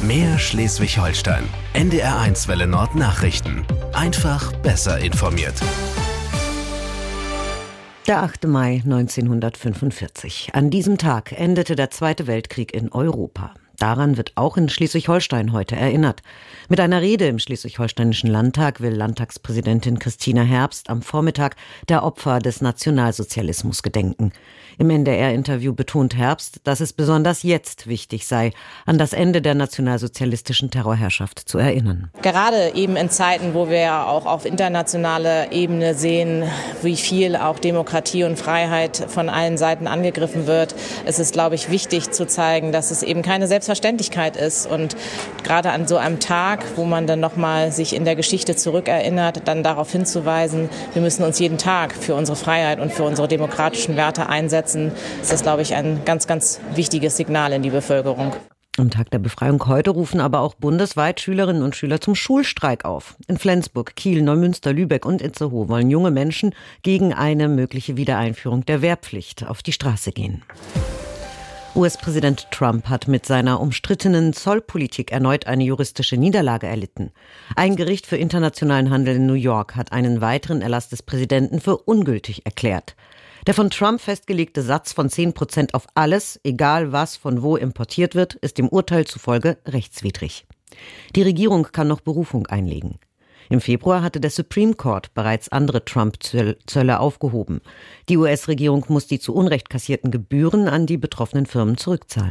Mehr Schleswig-Holstein. NDR1 Welle Nord Nachrichten. Einfach besser informiert. Der 8. Mai 1945. An diesem Tag endete der Zweite Weltkrieg in Europa. Daran wird auch in Schleswig-Holstein heute erinnert. Mit einer Rede im Schleswig-Holsteinischen Landtag will Landtagspräsidentin Christina Herbst am Vormittag der Opfer des Nationalsozialismus gedenken. Im NDR-Interview betont Herbst, dass es besonders jetzt wichtig sei, an das Ende der nationalsozialistischen Terrorherrschaft zu erinnern. Gerade eben in Zeiten, wo wir auch auf internationaler Ebene sehen, wie viel auch Demokratie und Freiheit von allen Seiten angegriffen wird, ist es, glaube ich, wichtig zu zeigen, dass es eben keine Selbstverständlichkeit ist. Und gerade an so einem Tag, wo man dann nochmal sich in der Geschichte zurückerinnert, dann darauf hinzuweisen, wir müssen uns jeden Tag für unsere Freiheit und für unsere demokratischen Werte einsetzen, ist das, glaube ich, ein ganz, ganz wichtiges Signal in die Bevölkerung. Am Tag der Befreiung heute rufen aber auch bundesweit Schülerinnen und Schüler zum Schulstreik auf. In Flensburg, Kiel, Neumünster, Lübeck und Itzehoe wollen junge Menschen gegen eine mögliche Wiedereinführung der Wehrpflicht auf die Straße gehen. US-Präsident Trump hat mit seiner umstrittenen Zollpolitik erneut eine juristische Niederlage erlitten. Ein Gericht für internationalen Handel in New York hat einen weiteren Erlass des Präsidenten für ungültig erklärt. Der von Trump festgelegte Satz von 10% auf alles, egal was von wo importiert wird, ist dem Urteil zufolge rechtswidrig. Die Regierung kann noch Berufung einlegen. Im Februar hatte der Supreme Court bereits andere Trump-Zölle aufgehoben. Die US-Regierung muss die zu Unrecht kassierten Gebühren an die betroffenen Firmen zurückzahlen.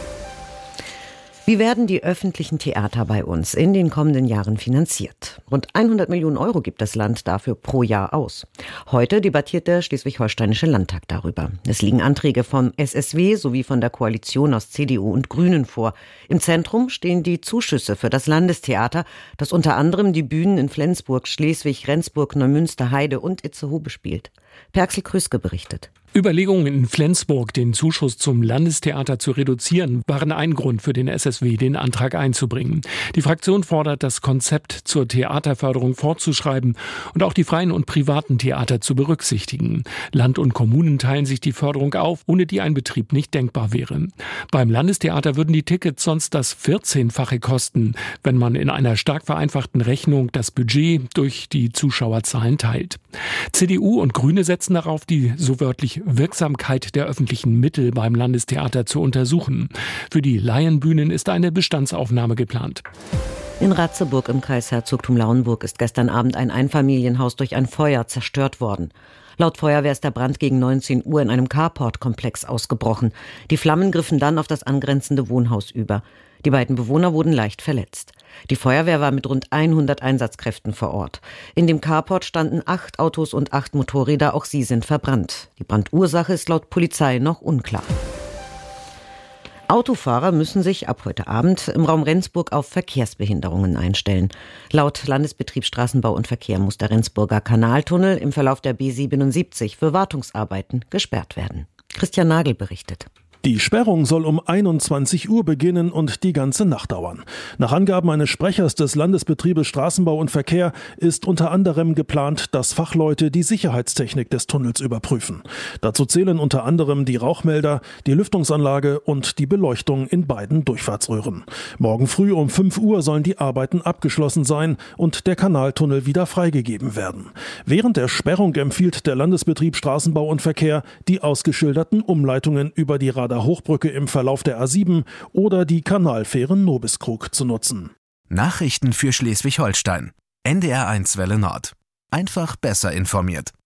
Wie werden die öffentlichen Theater bei uns in den kommenden Jahren finanziert? Rund 100 Millionen Euro gibt das Land dafür pro Jahr aus. Heute debattiert der Schleswig-Holsteinische Landtag darüber. Es liegen Anträge vom SSW sowie von der Koalition aus CDU und Grünen vor. Im Zentrum stehen die Zuschüsse für das Landestheater, das unter anderem die Bühnen in Flensburg, Schleswig, Rendsburg, Neumünster, Heide und Itzehoe bespielt. Perxel Krüske berichtet. Überlegungen in Flensburg, den Zuschuss zum Landestheater zu reduzieren, waren ein Grund für den SSW, den Antrag einzubringen. Die Fraktion fordert, das Konzept zur Theaterförderung fortzuschreiben und auch die freien und privaten Theater zu berücksichtigen. Land und Kommunen teilen sich die Förderung auf, ohne die ein Betrieb nicht denkbar wäre. Beim Landestheater würden die Tickets sonst das 14-fache kosten, wenn man in einer stark vereinfachten Rechnung das Budget durch die Zuschauerzahlen teilt. CDU und Grüne setzen darauf, die so wörtlich Wirksamkeit der öffentlichen Mittel beim Landestheater zu untersuchen. Für die Laienbühnen ist eine Bestandsaufnahme geplant. In Ratzeburg im Kreis Herzogtum Lauenburg ist gestern Abend ein Einfamilienhaus durch ein Feuer zerstört worden. Laut Feuerwehr ist der Brand gegen 19 Uhr in einem Carport-Komplex ausgebrochen. Die Flammen griffen dann auf das angrenzende Wohnhaus über. Die beiden Bewohner wurden leicht verletzt. Die Feuerwehr war mit rund 100 Einsatzkräften vor Ort. In dem Carport standen 8 Autos und 8 Motorräder, auch sie sind verbrannt. Die Brandursache ist laut Polizei noch unklar. Autofahrer müssen sich ab heute Abend im Raum Rendsburg auf Verkehrsbehinderungen einstellen. Laut Landesbetrieb Straßenbau und Verkehr muss der Rendsburger Kanaltunnel im Verlauf der B77 für Wartungsarbeiten gesperrt werden. Christian Nagel berichtet. Die Sperrung soll um 21 Uhr beginnen und die ganze Nacht dauern. Nach Angaben eines Sprechers des Landesbetriebes Straßenbau und Verkehr ist unter anderem geplant, dass Fachleute die Sicherheitstechnik des Tunnels überprüfen. Dazu zählen unter anderem die Rauchmelder, die Lüftungsanlage und die Beleuchtung in beiden Durchfahrtsröhren. Morgen früh um 5 Uhr sollen die Arbeiten abgeschlossen sein und der Kanaltunnel wieder freigegeben werden. Während der Sperrung empfiehlt der Landesbetrieb Straßenbau und Verkehr, die ausgeschilderten Umleitungen über die Hochbrücke im Verlauf der A7 oder die Kanalfähre Nobiskrug zu nutzen. Nachrichten für Schleswig-Holstein. NDR1 Welle Nord. Einfach besser informiert.